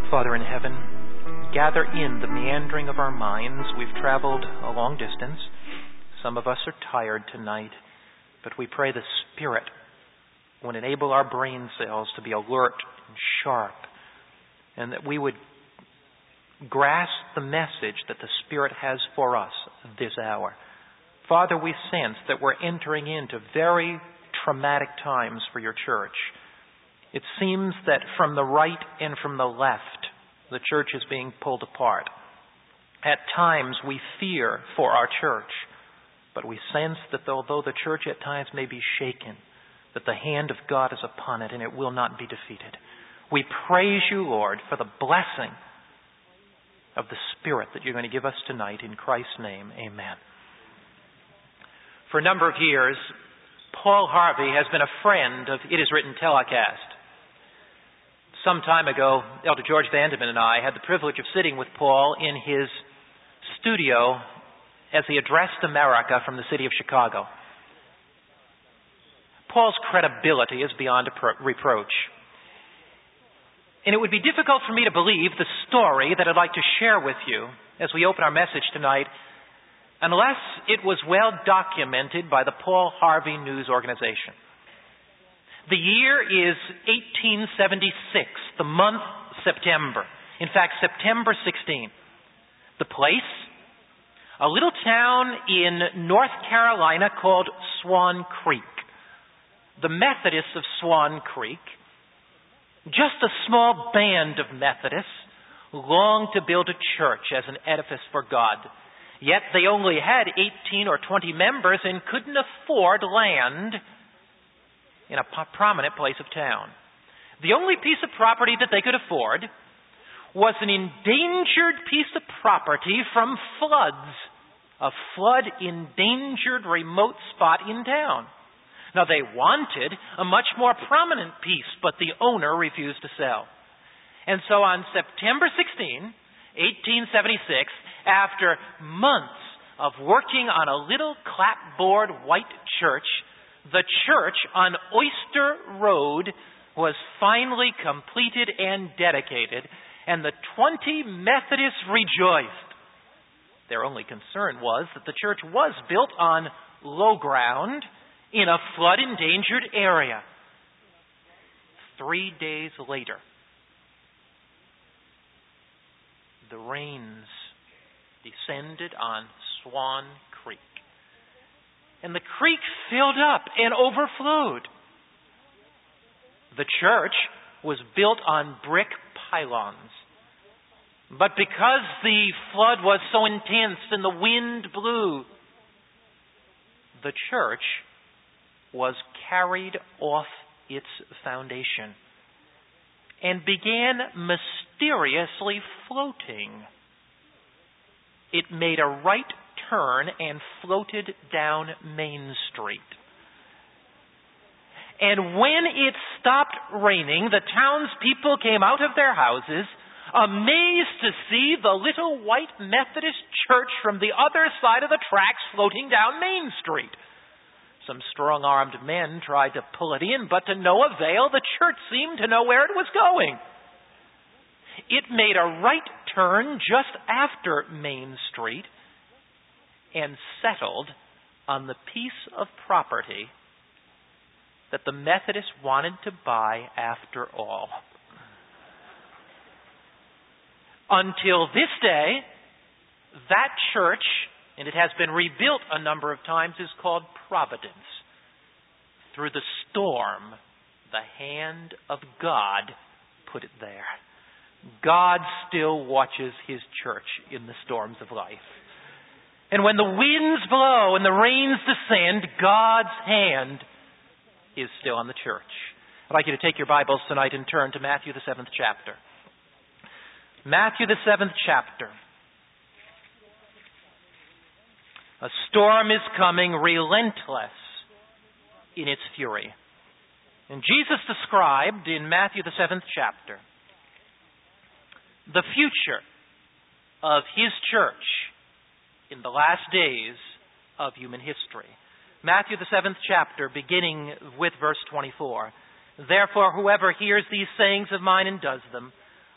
Father in heaven, gather in the meandering of our minds. We've traveled a long distance. Some of us are tired tonight, but we pray the Spirit would enable our brain cells to be alert and sharp, and that we would grasp the message that the Spirit has for us this hour. Father, we sense that we're entering into very traumatic times for your church. It seems that from the right and from the left, the church is being pulled apart. At times we fear for our church, but we sense that although the church at times may be shaken, that the hand of God is upon it and it will not be defeated. We praise you, Lord, for the blessing of the Spirit that you're going to give us tonight. In Christ's name, amen. For a number of years, Paul Harvey has been a friend of It Is Written telecast. Some time ago, Elder George Vandeman and I had the privilege of sitting with Paul in his studio as he addressed America from the city of Chicago. Paul's credibility is beyond reproach. And it would be difficult for me to believe the story that I'd like to share with you as we open our message tonight unless it was well documented by the Paul Harvey News Organization. The year is 1876, the month September. In fact, September 16. The place? A little town in North Carolina called Swan Creek. The Methodists of Swan Creek, just a small band of Methodists, longed to build a church as an edifice for God. Yet they only had 18 or 20 members and couldn't afford land in a prominent place of town. The only piece of property that they could afford was an endangered piece of property from floods, a flood-endangered remote spot in town. Now, they wanted a much more prominent piece, but the owner refused to sell. And so on September 16, 1876, after months of working on a little clapboard white church, the church on Oyster Road was finally completed and dedicated, and the 20 Methodists rejoiced. Their only concern was that the church was built on low ground in a flood-endangered area. 3 days later, the rains descended on Swan Creek. And the creek filled up and overflowed. The church was built on brick pylons. But because the flood was so intense and the wind blew, the church was carried off its foundation and began mysteriously floating. It made a right turn and floated down Main Street. And when it stopped raining, the townspeople came out of their houses, amazed to see the little white Methodist church from the other side of the tracks floating down Main Street. Some strong-armed men tried to pull it in, but to no avail. The church seemed to know where it was going. It made a right turn just after Main Street and settled on the piece of property that the Methodists wanted to buy after all. Until this day, that church, and it has been rebuilt a number of times, is called Providence. Through the storm, the hand of God put it there. God still watches his church in the storms of life. And when the winds blow and the rains descend, God's hand is still on the church. I'd like you to take your Bibles tonight and turn to Matthew, the 7th chapter. Matthew, the 7th chapter. A storm is coming, relentless in its fury. And Jesus described in Matthew, the 7th chapter, the future of his church in the last days of human history. Matthew, the 7th chapter, beginning with verse 24. Therefore, whoever hears these sayings of mine and does them,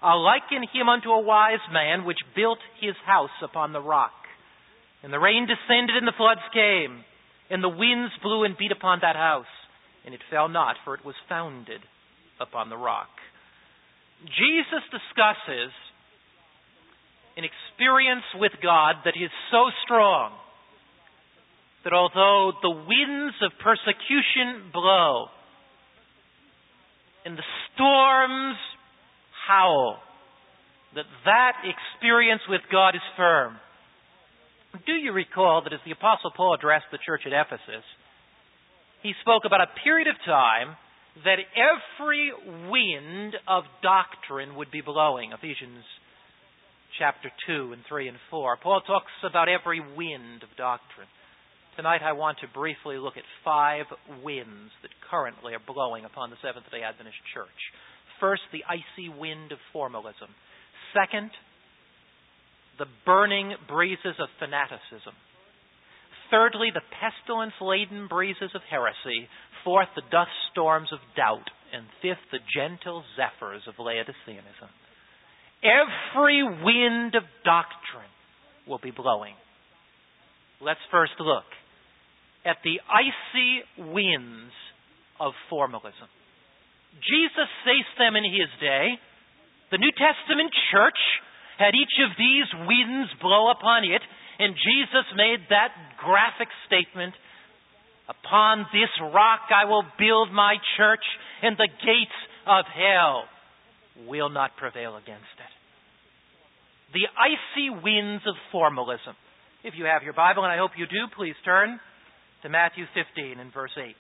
I'll liken him unto a wise man which built his house upon the rock. And the rain descended, and the floods came, and the winds blew and beat upon that house, and it fell not, for it was founded upon the rock. Jesus discusses an experience with God that is so strong that although the winds of persecution blow and the storms howl, that experience with God is firm. Do you recall that as the Apostle Paul addressed the church at Ephesus, he spoke about a period of time that every wind of doctrine would be blowing? Ephesians chapter 2 and 3 and 4. Paul talks about every wind of doctrine. Tonight I want to briefly look at 5 winds that currently are blowing upon the Seventh-day Adventist Church. First, the icy wind of formalism. Second, the burning breezes of fanaticism. Thirdly, the pestilence-laden breezes of heresy. Fourth, the dust storms of doubt. And fifth, the gentle zephyrs of Laodiceanism. Every wind of doctrine will be blowing. Let's first look at the icy winds of formalism. Jesus faced them in his day. The New Testament church had each of these winds blow upon it, and Jesus made that graphic statement, "Upon this rock I will build my church, and the gates of hell will not prevail against it." The icy winds of formalism. If you have your Bible, and I hope you do, please turn to Matthew 15 and verse 8.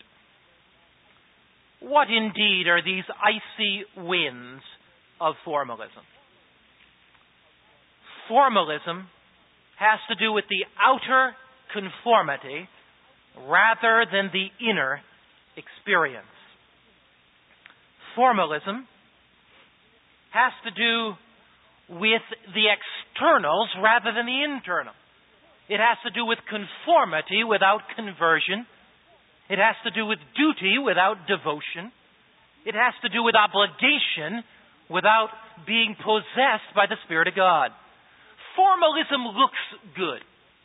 What indeed are these icy winds of formalism? Formalism has to do with the outer conformity rather than the inner experience. Formalism has to do with the externals rather than the internal. It has to do with conformity without conversion. It has to do with duty without devotion. It has to do with obligation without being possessed by the Spirit of God. Formalism looks good.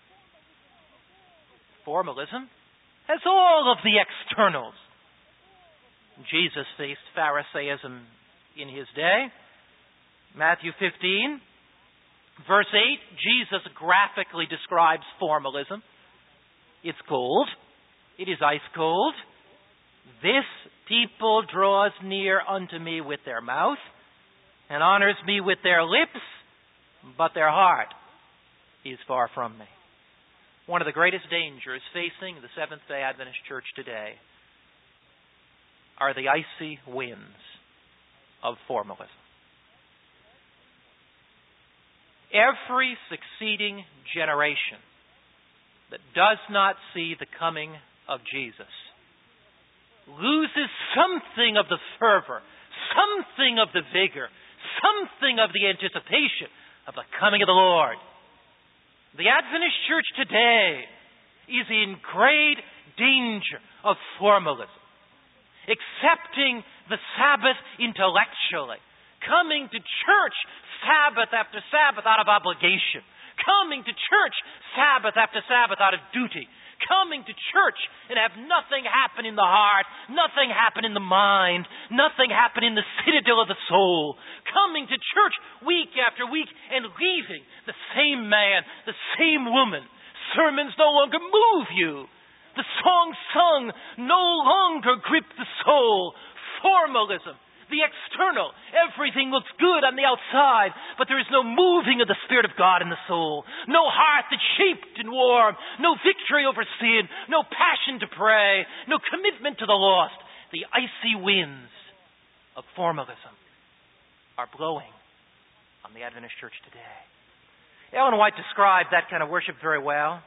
Formalism has all of the externals. Jesus faced Pharisaism in his day. Matthew 15, verse 8, Jesus graphically describes formalism. It's cold. It is ice cold. This people draws near unto me with their mouth and honors me with their lips, but their heart is far from me. One of the greatest dangers facing the Seventh-day Adventist Church today are the icy winds of formalism. Every succeeding generation that does not see the coming of Jesus loses something of the fervor, something of the vigor, something of the anticipation of the coming of the Lord. The Adventist Church today is in great danger of formalism, accepting the Sabbath intellectually, coming to church Sabbath after Sabbath out of obligation, coming to church Sabbath after Sabbath out of duty, coming to church and have nothing happen in the heart, nothing happen in the mind, nothing happen in the citadel of the soul, coming to church week after week and leaving the same man, the same woman. Sermons no longer move you. The songs sung no longer grip the soul. Formalism. The external. Everything looks good on the outside, but there is no moving of the Spirit of God in the soul. No heart that's shaped and warm. No victory over sin. No passion to pray. No commitment to the lost. The icy winds of formalism are blowing on the Adventist Church today. Ellen White described that kind of worship very well.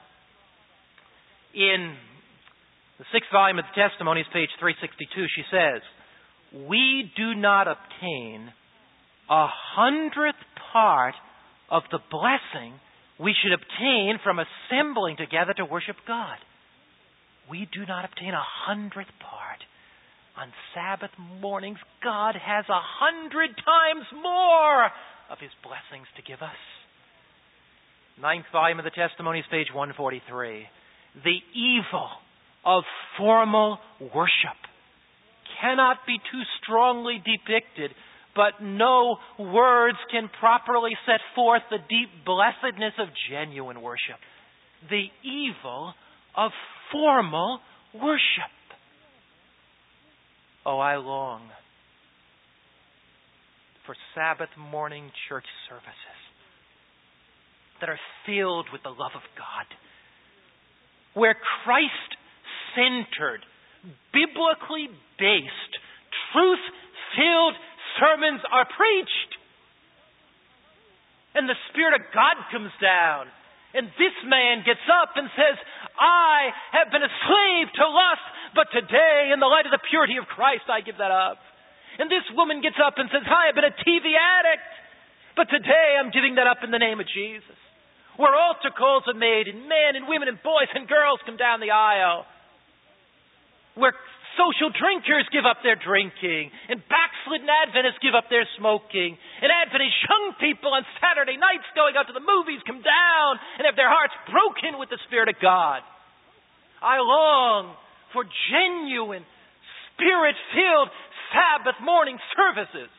In the 6th volume of the Testimonies, page 362, she says, "We do not obtain 100th part of the blessing we should obtain from assembling together to worship God." We do not obtain 100th part on Sabbath mornings, God has 100 times more of His blessings to give us. Ninth volume of the Testimonies, page 143. The evil of formal worship cannot be too strongly depicted, but no words can properly set forth the deep blessedness of genuine worship. The evil of formal worship. Oh, I long for Sabbath morning church services that are filled with the love of God, where Christ-centered, biblically based, truth-filled sermons are preached. And the Spirit of God comes down. And this man gets up and says, I have been a slave to lust, but today, in the light of the purity of Christ, I give that up. And this woman gets up and says, I have been a TV addict, but today I'm giving that up in the name of Jesus. Where altar calls are made, and men and women and boys and girls come down the aisle. Where social drinkers give up their drinking, and backslidden Adventists give up their smoking, and Adventist young people on Saturday nights going out to the movies come down and have their hearts broken with the Spirit of God. I long for genuine, Spirit-filled Sabbath morning services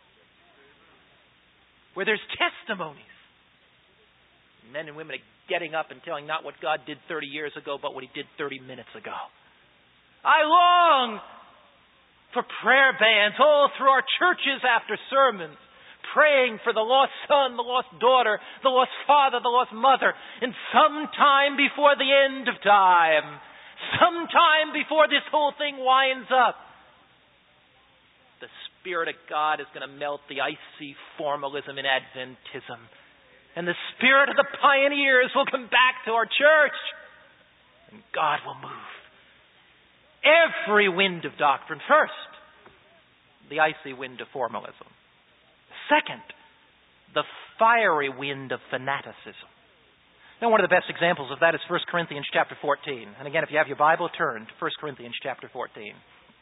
where there's testimonies. Men and women are getting up and telling not what God did 30 years ago, but what He did 30 minutes ago. I long for prayer bands all through our churches after sermons, praying for the lost son, the lost daughter, the lost father, the lost mother. And sometime before the end of time, sometime before this whole thing winds up, the Spirit of God is going to melt the icy formalism in Adventism. And the spirit of the pioneers will come back to our church. And God will move. Every wind of doctrine. First, the icy wind of formalism. Second, the fiery wind of fanaticism. Now, one of the best examples of that is 1 Corinthians chapter 14. And again, if you have your Bible, turn to 1 Corinthians chapter 14.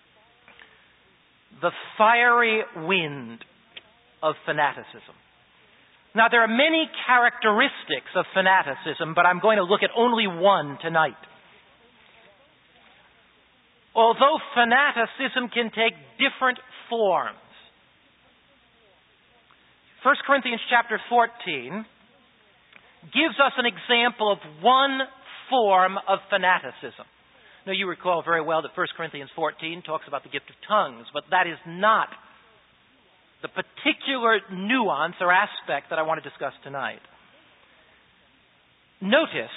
The fiery wind of fanaticism. Now, there are many characteristics of fanaticism, but I'm going to look at only one tonight. Although fanaticism can take different forms. 1 Corinthians chapter 14 gives us an example of one form of fanaticism. Now, you recall very well that 1 Corinthians 14 talks about the gift of tongues, but that is not the particular nuance or aspect that I want to discuss tonight. Notice,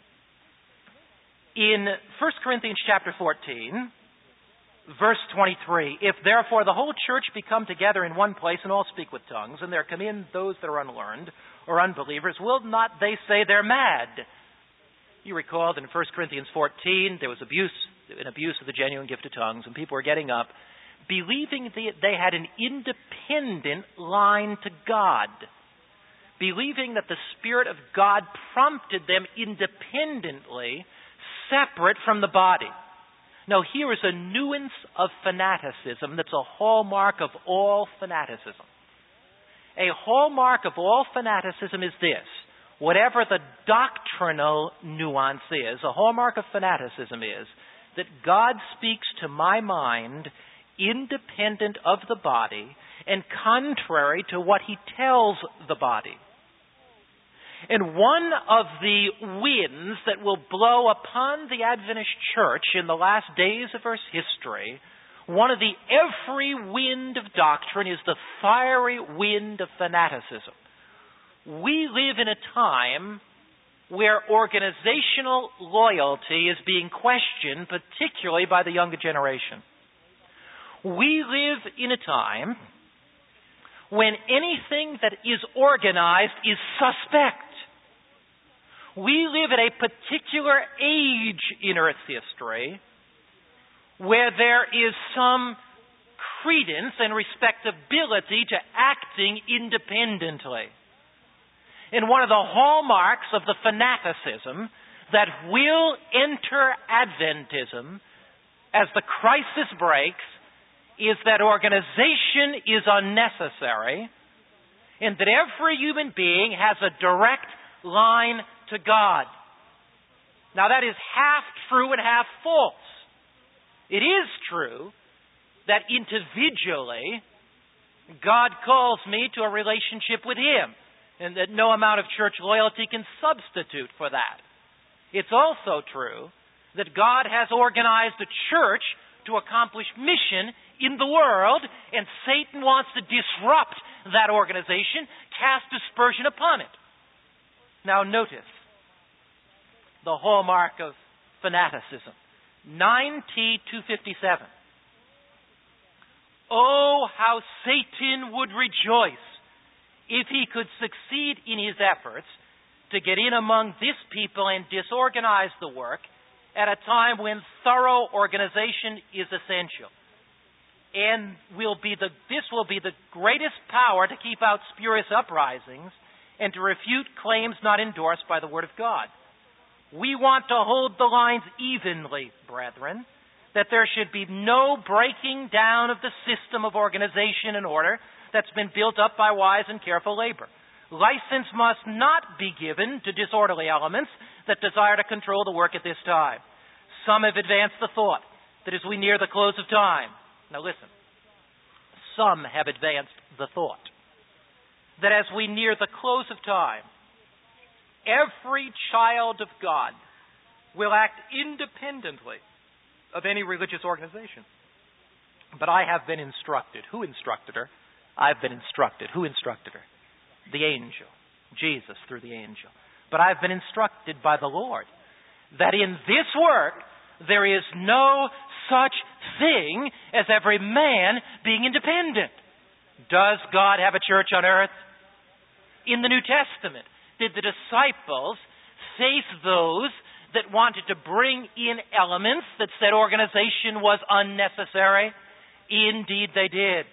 in 1 Corinthians chapter 14, verse 23, if therefore the whole church be come together in one place and all speak with tongues, and there come in those that are unlearned or unbelievers, will not they say they're mad? You recall that in 1 Corinthians 14, there was an abuse of the genuine gift of tongues, and people were getting up, believing they had an independent line to God, believing that the Spirit of God prompted them independently, separate from the body. Now, here is a nuance of fanaticism that's a hallmark of all fanaticism. A hallmark of all fanaticism is this. Whatever the doctrinal nuance is, a hallmark of fanaticism is that God speaks to my mind independent of the body and contrary to what He tells the body. And one of the winds that will blow upon the Adventist church in the last days of Earth's history, one of the every wind of doctrine is the fiery wind of fanaticism. We live in a time where organizational loyalty is being questioned, particularly by the younger generation. We live in a time when anything that is organized is suspect. We live at a particular age in Earth's history where there is some credence and respectability to acting independently. And one of the hallmarks of the fanaticism that will enter Adventism as the crisis breaks is that organization is unnecessary and that every human being has a direct line to God. Now that is half true and half false. It is true that individually God calls me to a relationship with Him and that no amount of church loyalty can substitute for that. It's also true that God has organized a church to accomplish mission in the world, and Satan wants to disrupt that organization, cast dispersion upon it. Now notice the hallmark of fanaticism. 9T 257. Oh, how Satan would rejoice if he could succeed in his efforts to get in among this people and disorganize the work at a time when thorough organization is essential. And this will be the greatest power to keep out spurious uprisings and to refute claims not endorsed by the Word of God. We want to hold the lines evenly, brethren, that there should be no breaking down of the system of organization and order that's been built up by wise and careful labor. License must not be given to disorderly elements that desire to control the work at this time. Some have advanced the thought that as we near the close of time, now listen, some have advanced the thought that as we near the close of time, every child of God will act independently of any religious organization. But I have been instructed. Who instructed her? I've been instructed. Who instructed her? The angel. Jesus through the angel. But I've been instructed by the Lord that in this work there is no such thing as every man being independent. Does God have a church on earth? In the New Testament, did the disciples face those that wanted to bring in elements that said organization was unnecessary? Indeed they did.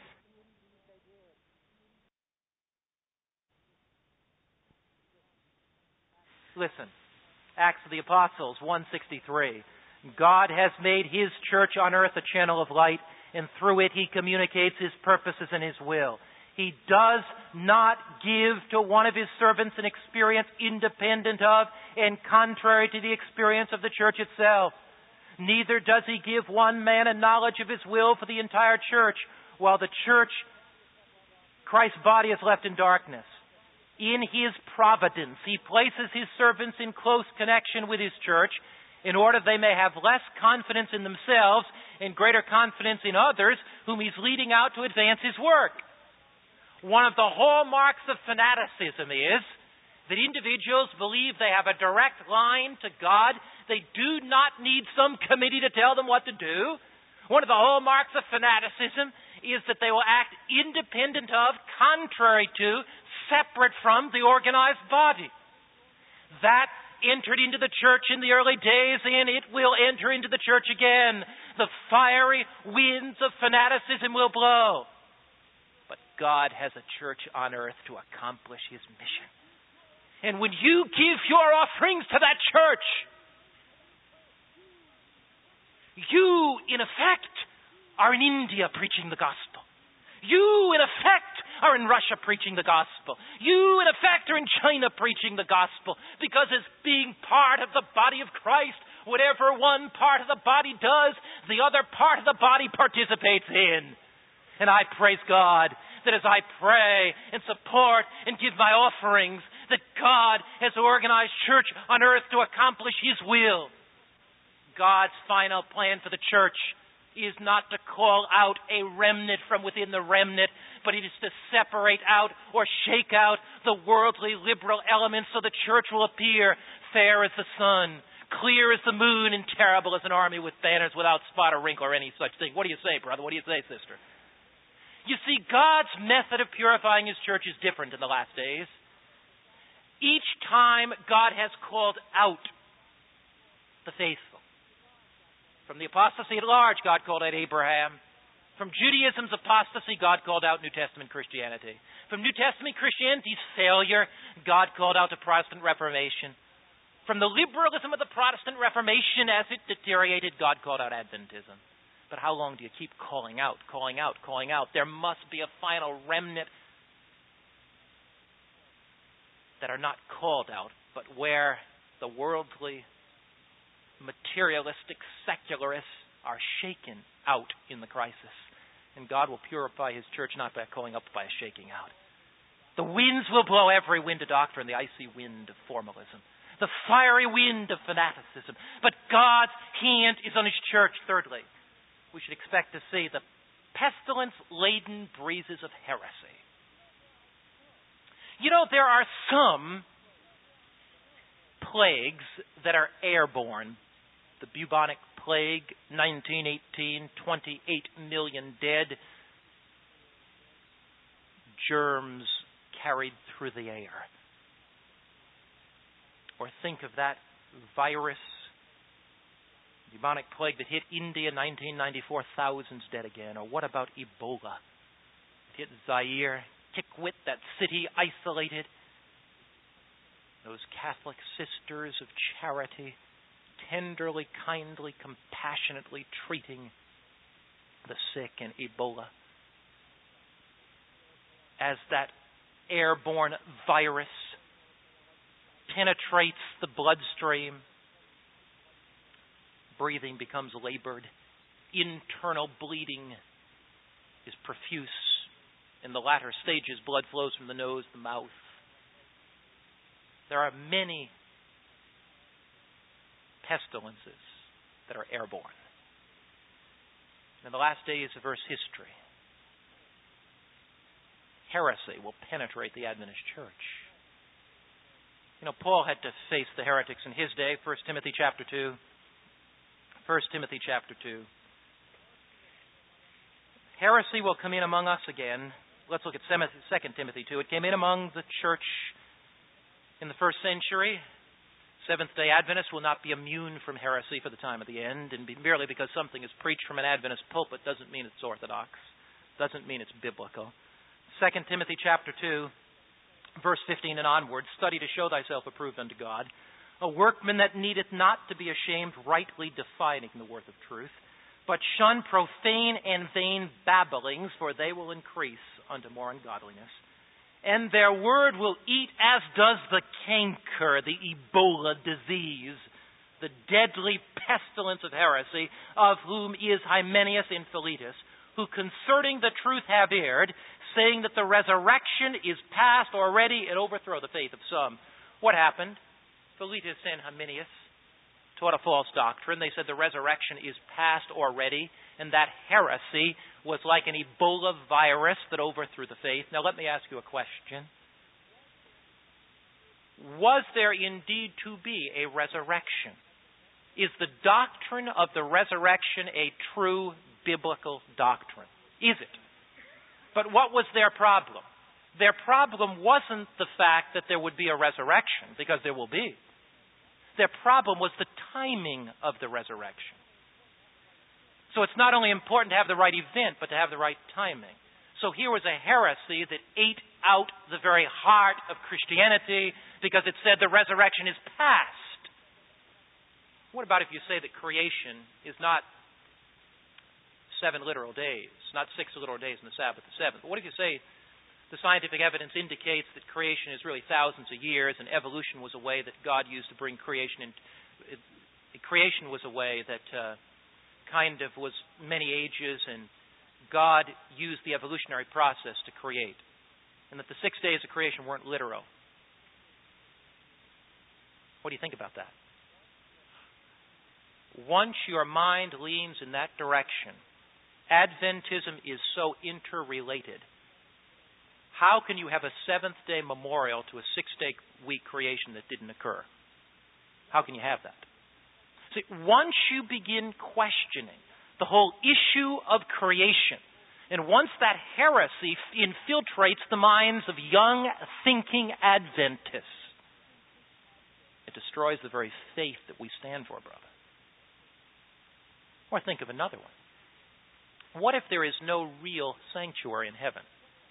Listen, Acts of the Apostles 1:63. God has made His church on earth a channel of light, and through it He communicates His purposes and His will. He does not give to one of His servants an experience independent of and contrary to the experience of the church itself. Neither does He give one man a knowledge of His will for the entire church, while the church, Christ's body, is left in darkness. In His providence, He places His servants in close connection with His church in order they may have less confidence in themselves and greater confidence in others whom He's leading out to advance His work. One of the hallmarks of fanaticism is that individuals believe they have a direct line to God. They do not need some committee to tell them what to do. One of the hallmarks of fanaticism is that they will act independent of, contrary to, separate from the organized body. That entered into the church in the early days, and it will enter into the church again. The fiery winds of fanaticism will blow. But God has a church on earth to accomplish His mission. And when you give your offerings to that church, you, in effect, are in India preaching the gospel. You, in effect, are in Russia preaching the gospel. You, in effect, are in China preaching the gospel. Because as being part of the body of Christ, whatever one part of the body does, the other part of the body participates in. And I praise God that as I pray and support and give my offerings, that God has organized church on earth to accomplish His will. God's final plan for the church is not to call out a remnant from within the remnant, but it is to separate out or shake out the worldly liberal elements so the church will appear fair as the sun, clear as the moon, and terrible as an army with banners without spot or wrinkle or any such thing. What do you say, brother? What do you say, sister? You see, God's method of purifying His church is different in the last days. Each time God has called out the faithful. From the apostasy at large, God called out Abraham. From Judaism's apostasy, God called out New Testament Christianity. From New Testament Christianity's failure, God called out the Protestant Reformation. From the liberalism of the Protestant Reformation as it deteriorated, God called out Adventism. But how long do you keep calling out, calling out, calling out? There must be a final remnant that are not called out, but where the worldly, materialistic secularists are shaken out in the crisis. And God will purify his church not by calling up, but by a shaking out. The winds will blow every wind of doctrine, the icy wind of formalism, the fiery wind of fanaticism. But God's hand is on his church. Thirdly, we should expect to see the pestilence-laden breezes of heresy. You know, there are some plagues that are airborne. The bubonic plague, 1918, 28 million dead. Germs carried through the air. Or think of that virus, bubonic plague that hit India in 1994, thousands dead again. Or what about Ebola? It hit Zaire, Kikwit, that city isolated. Those Catholic sisters of charity, tenderly, kindly, compassionately treating the sick in Ebola. As that airborne virus penetrates the bloodstream, breathing becomes labored, internal bleeding is profuse. In the latter stages, blood flows from the nose, the mouth. There are many pestilences that are airborne. In the last days of Earth's history, heresy will penetrate the Adventist church. You know, Paul had to face the heretics in his day, 1 Timothy chapter 2. 1 Timothy chapter 2. Heresy will come in among us again. Let's look at 2 Timothy 2. It came in among the church in the first century. Seventh-day Adventists will not be immune from heresy for the time of the end, and merely because something is preached from an Adventist pulpit doesn't mean it's orthodox, doesn't mean it's biblical. 2 Timothy chapter 2, verse 15 and onward, study to show thyself approved unto God, a workman that needeth not to be ashamed, rightly defining the word of truth, but shun profane and vain babblings, for they will increase unto more ungodliness. And their word will eat as does the canker, the Ebola disease, the deadly pestilence of heresy, of whom is Hymenaeus and Philetus, who concerning the truth have erred, saying that the resurrection is past already, and overthrow the faith of some. What happened? Philetus and Hymenaeus taught a false doctrine. They said the resurrection is past already, and that heresy was like an Ebola virus that overthrew the faith. Now let me ask you a question. Was there indeed to be a resurrection? Is the doctrine of the resurrection a true biblical doctrine? Is it? But what was their problem? Their problem wasn't the fact that there would be a resurrection, because there will be. Their problem was the timing of the resurrection. So it's not only important to have the right event, but to have the right timing. So here was a heresy that ate out the very heart of Christianity because it said the resurrection is past. What about if you say that creation is not 7 literal days, not 6 literal days in the Sabbath, the seventh? What if you say the scientific evidence indicates that creation is really thousands of years, and evolution was a way that God used to bring creation in? Creation was a way that kind of was many ages, and God used the evolutionary process to create, and that the 6 days of creation weren't literal. What do you think about that? Once your mind leans in that direction, Adventism is so interrelated. How can you have a seventh-day memorial to a 6-day week creation that didn't occur? How can you have that? See, once you begin questioning the whole issue of creation, and once that heresy infiltrates the minds of young, thinking Adventists, it destroys the very faith that we stand for, brother. Or think of another one. What if there is no real sanctuary in heaven?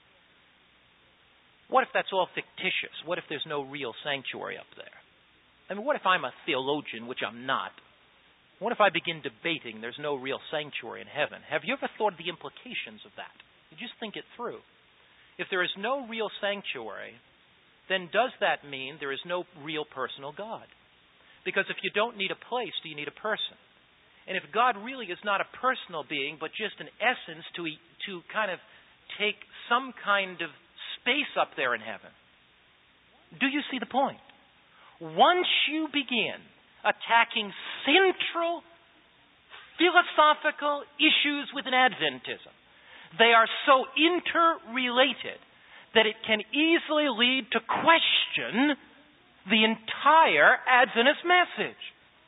What if that's all fictitious? What if there's no real sanctuary up there? I mean, what if I'm a theologian, which I'm not, What if I begin debating there's no real sanctuary in heaven? Have you ever thought of the implications of that? You just think it through. If there is no real sanctuary, then does that mean there is no real personal God? Because if you don't need a place, do you need a person? And if God really is not a personal being, but just an essence to kind of take some kind of space up there in heaven, do you see the point? Once you begin attacking central philosophical issues within Adventism, they are so interrelated that it can easily lead to question the entire Adventist message.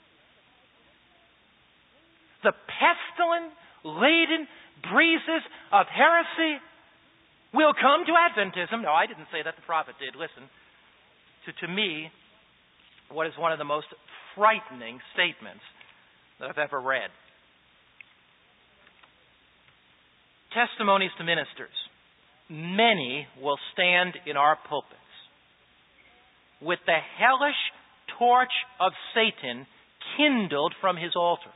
The pestilent, laden breezes of heresy will come to Adventism. No, I didn't say that. The prophet did. Listen, to me, what is one of the most frightening statements that I've ever read. Testimonies to ministers. Many will stand in our pulpits with the hellish torch of Satan kindled from his altar.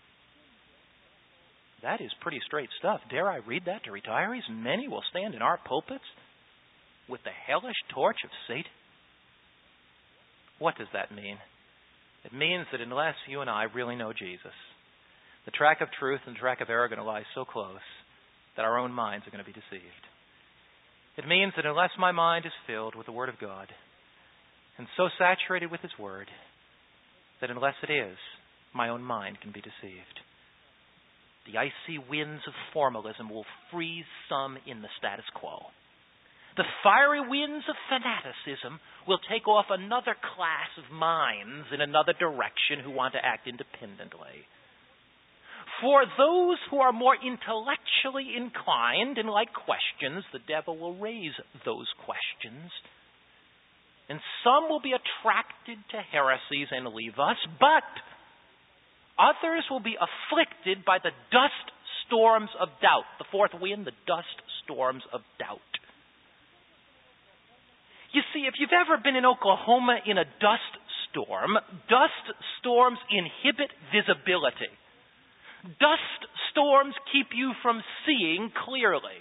That is pretty straight stuff. Dare I read that to retirees? Many will stand in our pulpits with the hellish torch of Satan. What does that mean? It means that unless you and I really know Jesus, the track of truth and the track of error are going to lie so close that our own minds are going to be deceived. It means that unless my mind is filled with the Word of God and so saturated with His Word, that unless it is, my own mind can be deceived. The icy winds of formalism will freeze some in the status quo. The fiery winds of fanaticism will take off another class of minds in another direction who want to act independently. For those who are more intellectually inclined and like questions, the devil will raise those questions. And some will be attracted to heresies and leave us, but others will be afflicted by the dust storms of doubt. The fourth wind, the dust storms of doubt. You see, if you've ever been in Oklahoma in a dust storms inhibit visibility. Dust storms keep you from seeing clearly.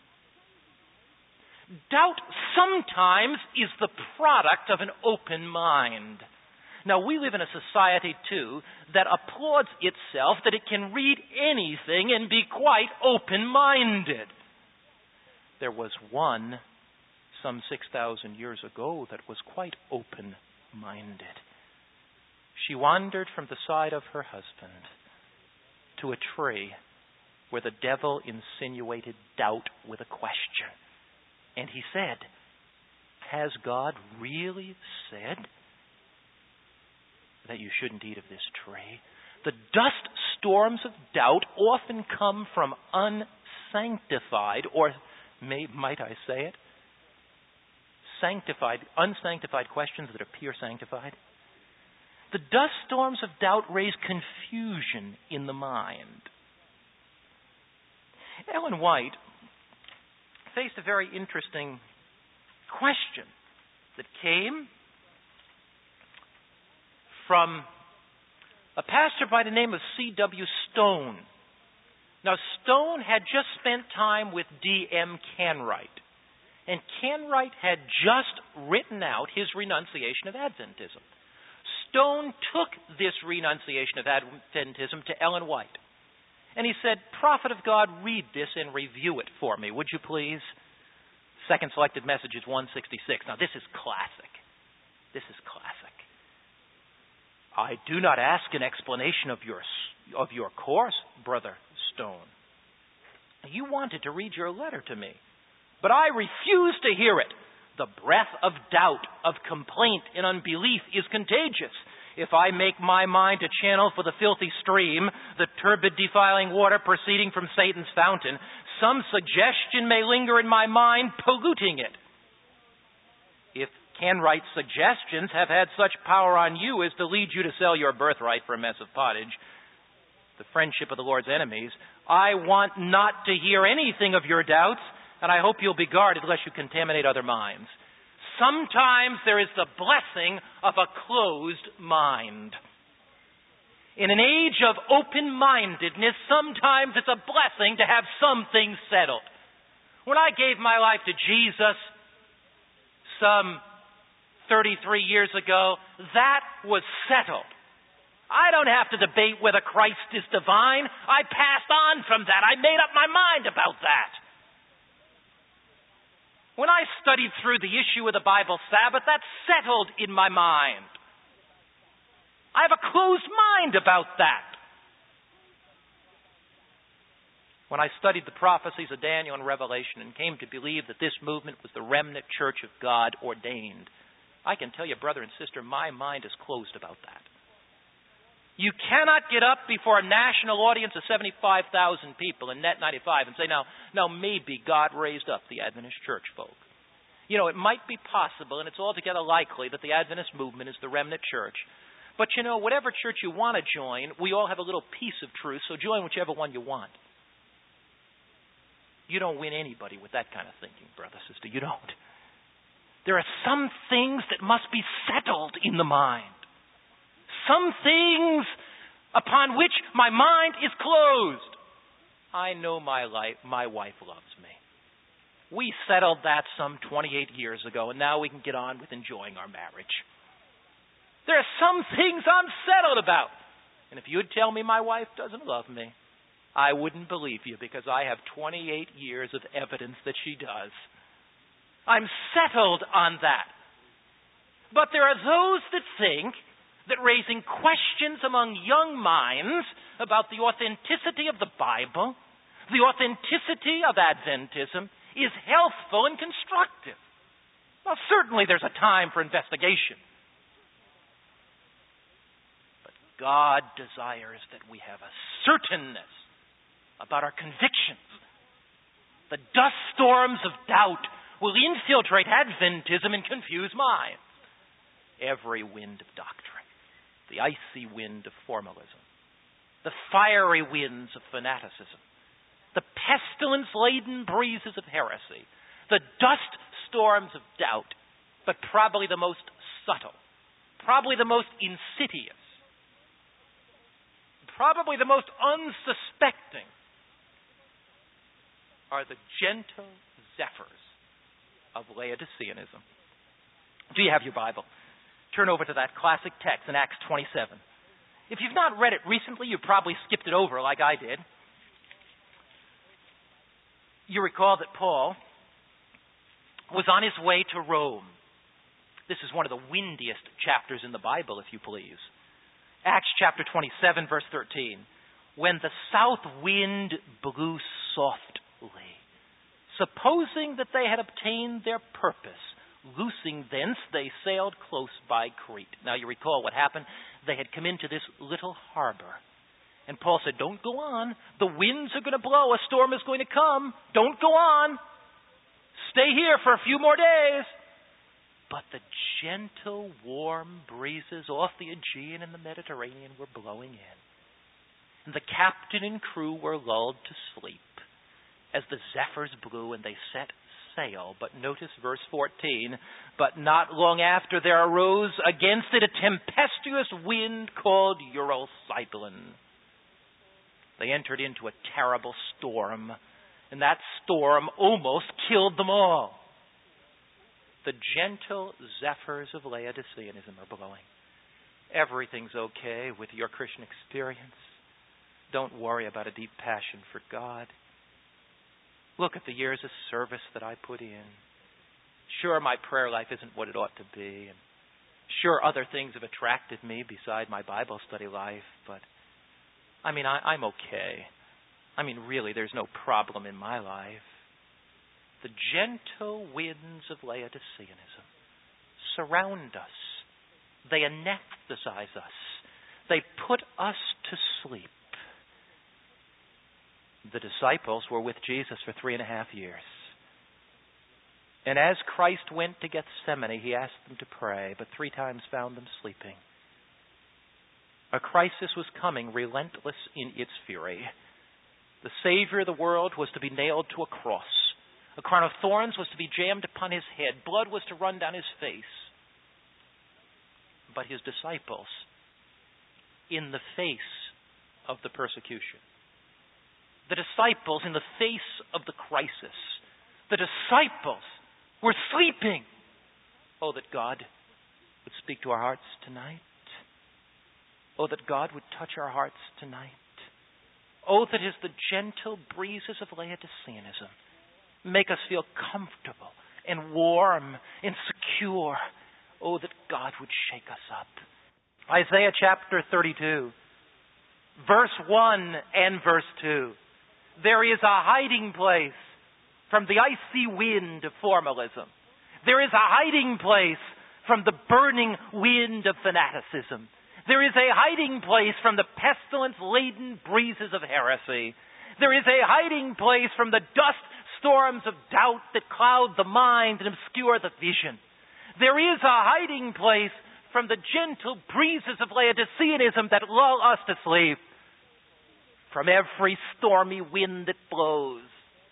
Doubt sometimes is the product of an open mind. Now, we live in a society, too, that applauds itself that it can read anything and be quite open-minded. There was one some 6,000 years ago that was quite open-minded. She wandered from the side of her husband to a tree where the devil insinuated doubt with a question. And he said, "Has God really said that you shouldn't eat of this tree?" The dust storms of doubt often come from unsanctified, or might I say it, unsanctified questions that appear sanctified. The dust storms of doubt raise confusion in the mind. Ellen White faced a very interesting question that came from a pastor by the name of C.W. Stone. Now, Stone had just spent time with D.M. Canright. And Canright had just written out his renunciation of Adventism. Stone took this renunciation of Adventism to Ellen White. And he said, "Prophet of God, read this and review it for me, would you please?" Second selected message is 166. Now, this is classic. This is classic. "I do not ask an explanation of your course, Brother Stone. You wanted to read your letter to me, but I refuse to hear it. The breath of doubt, of complaint, and unbelief is contagious. If I make my mind a channel for the filthy stream, the turbid defiling water proceeding from Satan's fountain, some suggestion may linger in my mind, polluting it. If Canright's suggestions have had such power on you as to lead you to sell your birthright for a mess of pottage, the friendship of the Lord's enemies, I want not to hear anything of your doubts, and I hope you'll be guarded lest you contaminate other minds. Sometimes there is the blessing of a closed mind." In an age of open-mindedness, sometimes it's a blessing to have some things settled. When I gave my life to Jesus some 33 years ago, that was settled. I don't have to debate whether Christ is divine. I passed on from that. I made up my mind about that. When I studied through the issue of the Bible Sabbath, that's settled in my mind. I have a closed mind about that. When I studied the prophecies of Daniel and Revelation and came to believe that this movement was the remnant church of God ordained, I can tell you, brother and sister, my mind is closed about that. You cannot get up before a national audience of 75,000 people in Net 95 and say, now maybe God raised up the Adventist church folk. You know, it might be possible, and it's altogether likely, that the Adventist movement is the remnant church. But you know, whatever church you want to join, we all have a little piece of truth, so join whichever one you want. You don't win anybody with that kind of thinking, brother, sister. You don't. There are some things that must be settled in the mind. Some things upon which my mind is closed. I know my wife loves me. We settled that some 28 years ago, and now we can get on with enjoying our marriage. There are some things I'm settled about. And if you'd tell me my wife doesn't love me, I wouldn't believe you, because I have 28 years of evidence that she does. I'm settled on that. But there are those that think that raising questions among young minds about the authenticity of the Bible, the authenticity of Adventism, is healthful and constructive. Well, certainly there's a time for investigation. But God desires that we have a certainness about our convictions. The dust storms of doubt will infiltrate Adventism and confuse minds. Every wind of doctrine, the icy wind of formalism, the fiery winds of fanaticism, the pestilence-laden breezes of heresy, the dust storms of doubt, but probably the most subtle, probably the most insidious, probably the most unsuspecting are the gentle zephyrs of Laodiceanism. Do you have your Bible? Turn over to that classic text in Acts 27. If you've not read it recently, you probably skipped it over like I did. You recall that Paul was on his way to Rome. This is one of the windiest chapters in the Bible, if you please. Acts chapter 27, verse 13. When the south wind blew softly, supposing that they had obtained their purpose, loosing thence, they sailed close by Crete. Now you recall what happened. They had come into this little harbor. And Paul said, don't go on. The winds are going to blow. A storm is going to come. Don't go on. Stay here for a few more days. But the gentle, warm breezes off the Aegean and the Mediterranean were blowing in. And the captain and crew were lulled to sleep as the zephyrs blew and they set sail. But notice verse 14. But not long after there arose against it a tempestuous wind called Eurocyclone. They entered into a terrible storm, and that storm almost killed them all. The gentle zephyrs of Laodiceanism are blowing. Everything's okay with your Christian experience. Don't worry about a deep passion for God. Look at the years of service that I put in. Sure, my prayer life isn't what it ought to be. And sure, other things have attracted me beside my Bible study life. But, I'm okay. Really, there's no problem in my life. The gentle winds of Laodiceanism surround us. They anesthetize us. They put us to sleep. The disciples were with Jesus for 3.5 years. And as Christ went to Gethsemane, he asked them to pray, but 3 times found them sleeping. A crisis was coming, relentless in its fury. The Savior of the world was to be nailed to a cross. A crown of thorns was to be jammed upon his head. Blood was to run down his face. But his disciples, in the face of the persecution. The disciples in the face of the crisis. The disciples were sleeping. Oh, that God would speak to our hearts tonight. Oh, that God would touch our hearts tonight. Oh, that as the gentle breezes of Laodiceanism make us feel comfortable and warm and secure. Oh, that God would shake us up. Isaiah chapter 32, verse 1 and verse 2. There is a hiding place from the icy wind of formalism. There is a hiding place from the burning wind of fanaticism. There is a hiding place from the pestilence-laden breezes of heresy. There is a hiding place from the dust storms of doubt that cloud the mind and obscure the vision. There is a hiding place from the gentle breezes of Laodiceanism that lull us to sleep. From every stormy wind that blows,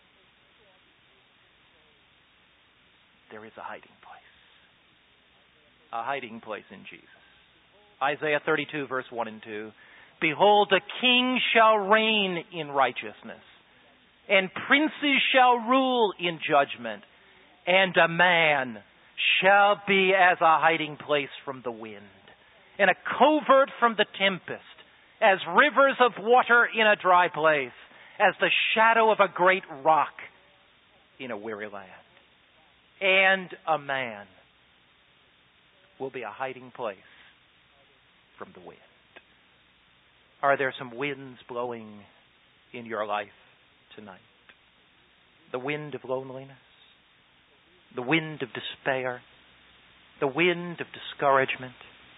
there is a hiding place. A hiding place in Jesus. Isaiah 32, verse 1 and 2. Behold, a king shall reign in righteousness, and princes shall rule in judgment, and a man shall be as a hiding place from the wind, and a covert from the tempest, as rivers of water in a dry place, as the shadow of a great rock in a weary land. And a man will be a hiding place from the wind. Are there some winds blowing in your life tonight? The wind of loneliness, the wind of despair, the wind of discouragement.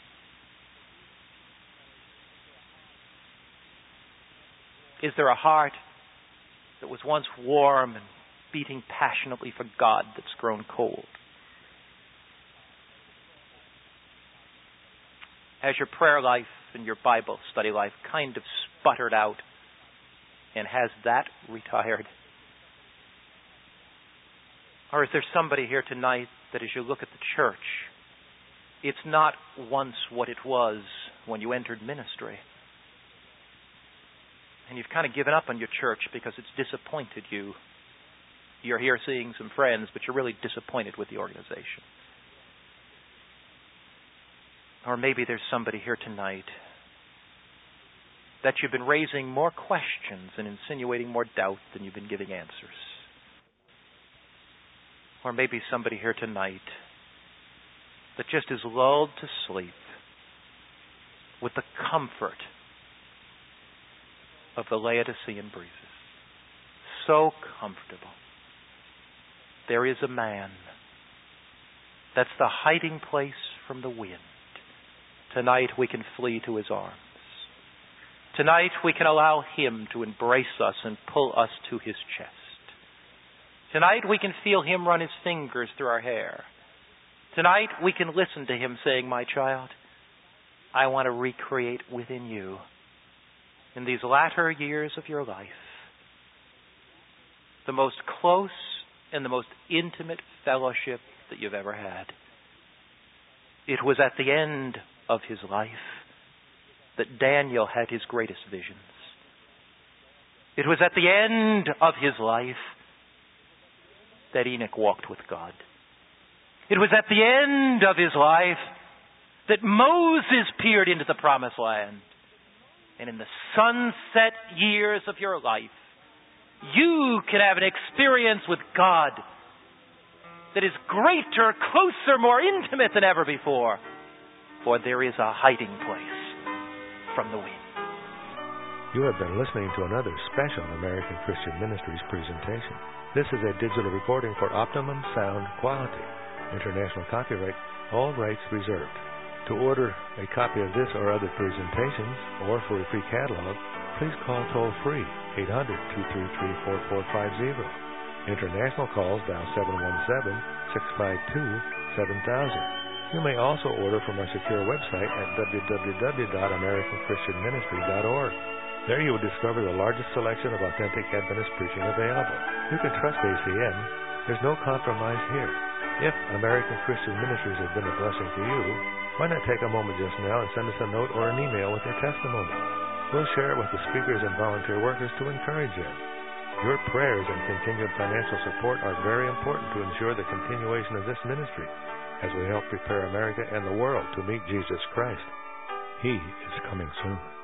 Is there a heart that was once warm and beating passionately for God that's grown cold? Has your prayer life and your Bible study life kind of sputtered out, and has that retired? Or is there somebody here tonight that as you look at the church, it's not once what it was when you entered ministry, and you've kind of given up on your church because it's disappointed you? You're here seeing some friends, but you're really disappointed with the organization. Or maybe there's somebody here tonight that you've been raising more questions and insinuating more doubt than you've been giving answers. Or maybe somebody here tonight that just is lulled to sleep with the comfort of the Laodicean breezes. So comfortable. There is a man that's the hiding place from the wind. Tonight we can flee to his arms. Tonight we can allow him to embrace us and pull us to his chest. Tonight we can feel him run his fingers through our hair. Tonight we can listen to him saying, "My child, I want to recreate within you, in these latter years of your life, the most close and the most intimate fellowship that you've ever had." It was at the end of his life that Daniel had his greatest visions. It was at the end of his life that Enoch walked with God. It was at the end of his life that Moses peered into the promised land. And in the sunset years of your life, you can have an experience with God that is greater, closer, more intimate than ever before. For there is a hiding place from the wind. You have been listening to another special American Christian Ministries presentation. This is a digital recording for optimum sound quality. International copyright, all rights reserved. To order a copy of this or other presentations, or for a free catalog, please call toll-free 800-233-4450. International calls dial 717-652-7000. You may also order from our secure website at www.americanchristianministry.org. There you will discover the largest selection of authentic Adventist preaching available. You can trust ACN. There's no compromise here. If American Christian Ministries has been a blessing to you, Why not take a moment just now and send us a note or an email with your testimony? We'll share it with the speakers and volunteer workers to encourage them. Your prayers and continued financial support are very important to ensure the continuation of this ministry as we help prepare America and the world to meet Jesus Christ. He is coming soon.